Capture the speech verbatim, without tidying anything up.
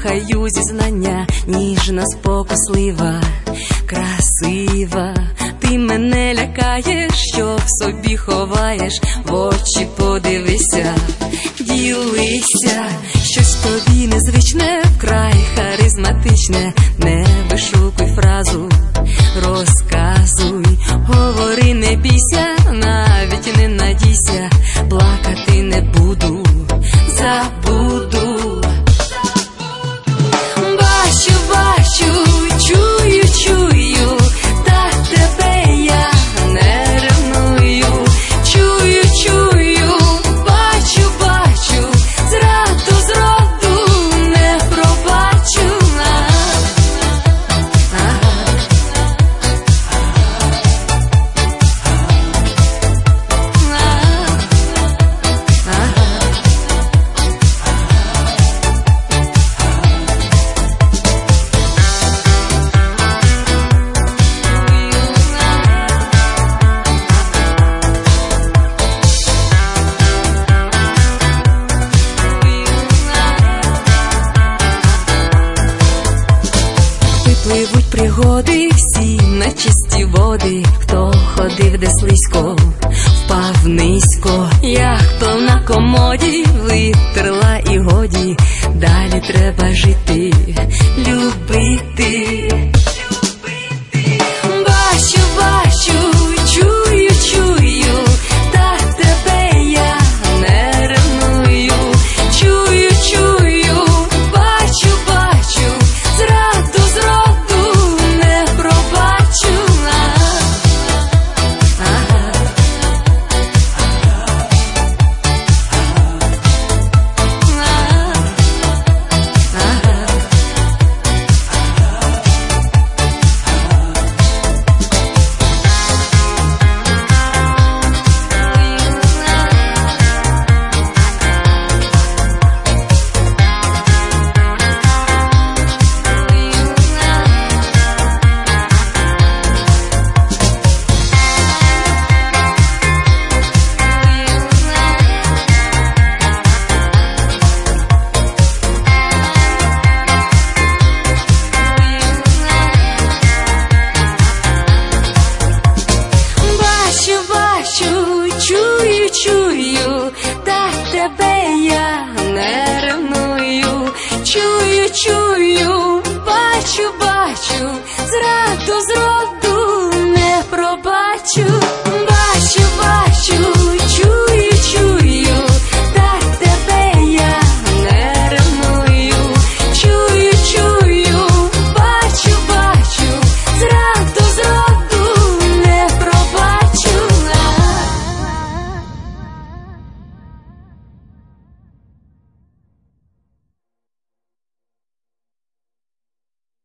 слухаю зізнання, ніжно, спокуслива, красива. Ти мене лякаєш, що в собі ховаєш, в очі подивися, ділися. Щось тобі незвичне, вкрай харизматичне. Не вишукуй фразу, розказуй, говори, не бійся, навіть не надійся. Плакати не буду, забуду. Бачу, бачу, чую, чую, та тебе я не ревную. Чую, чую, бачу, бачу, зраду, зроду не пробачу. Пливуть пригоди всі на чисті води. Хто ходив де слизько, впав низько. Як то на комоді, витерла і годі. Далі треба жити, любити. Бачу, бачу, чую, чую, та тебе я не ревную. Чую, чую, бачу, бачу, зраду, зроду не пробачу. Чую, чую, та тебе я